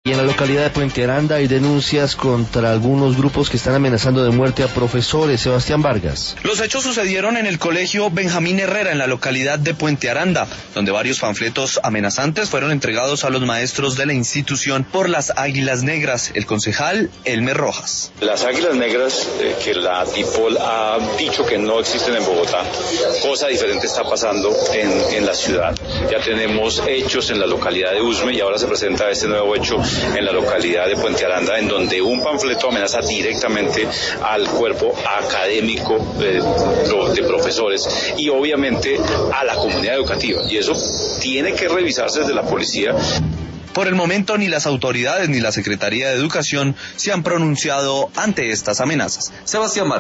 Y en la localidad de Puente Aranda hay denuncias contra algunos grupos que están amenazando de muerte a profesores. Sebastián Vargas. Los hechos sucedieron en el colegio Benjamín Herrera, en la localidad de Puente Aranda, donde varios panfletos amenazantes fueron entregados a los maestros de la institución por las Águilas Negras. El concejal Elmer Rojas. Las Águilas Negras, que la DIPOL ha dicho que no existen en Bogotá, cosa diferente está pasando en la ciudad. Ya tenemos hechos en la localidad de Usme y ahora se presenta este nuevo hecho en la localidad de Puente Aranda, en donde un panfleto amenaza directamente al cuerpo académico de profesores y obviamente a la comunidad educativa, y eso tiene que revisarse desde la policía. Por el momento ni las autoridades ni la Secretaría de Educación se han pronunciado ante estas amenazas. Sebastián Vargas.